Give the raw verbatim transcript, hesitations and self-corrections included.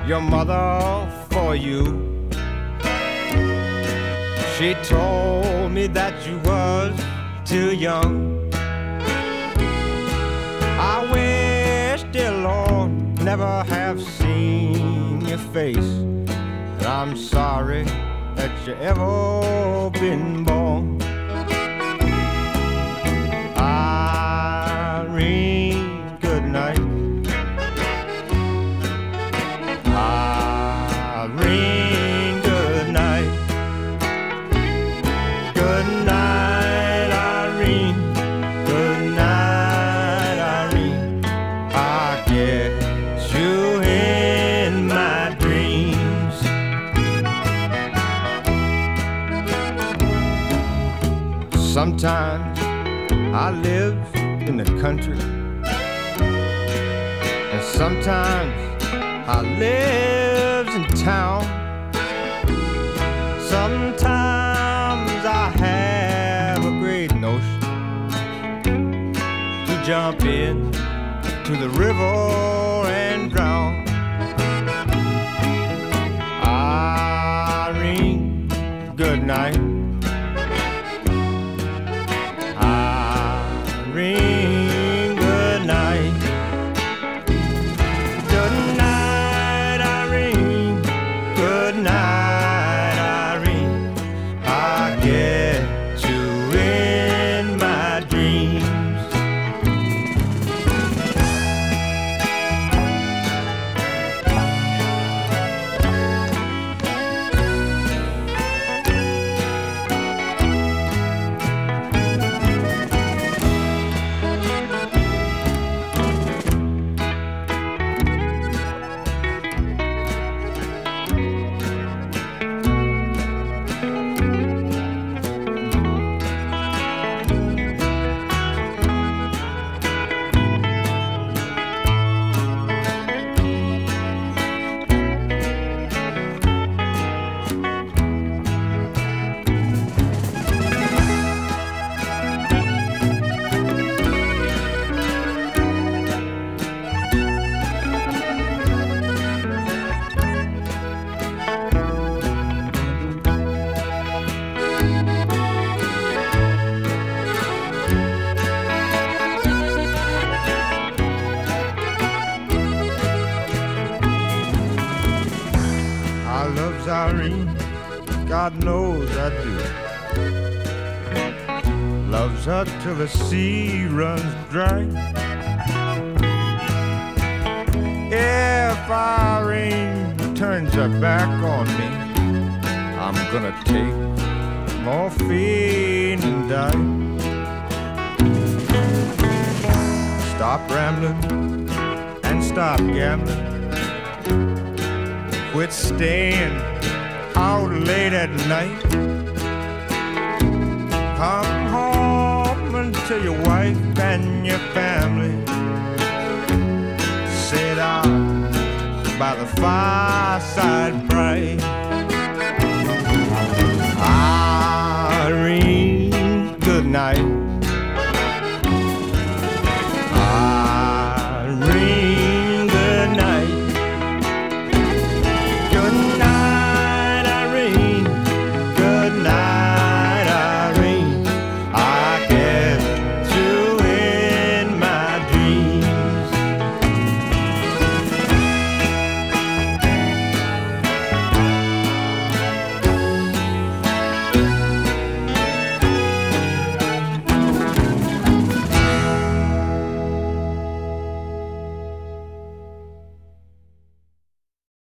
your mother for you. She told me that you was too young. I wish, dear Lord, never have seen your face. And I'm sorry that you ever been born. Irene, good night. Irene, good night. Good night, Irene. Good night, Irene. I get you in my dreams. Sometimes I live in the country, and sometimes I live in town. Sometimes I have a great notion to jump in to the river and drown. Irene, good night. Irene, good night. Good night, Irene. Good night, Irene. I get you in my dreams. I loves Irene, God knows I do. Loves her till the sea runs dry. If Irene turns her back on me, I'm gonna take morphine and die. Stop rambling and stop gambling. Quit staying out late at night. Come home and tell your wife and your family. Sit down by the fireside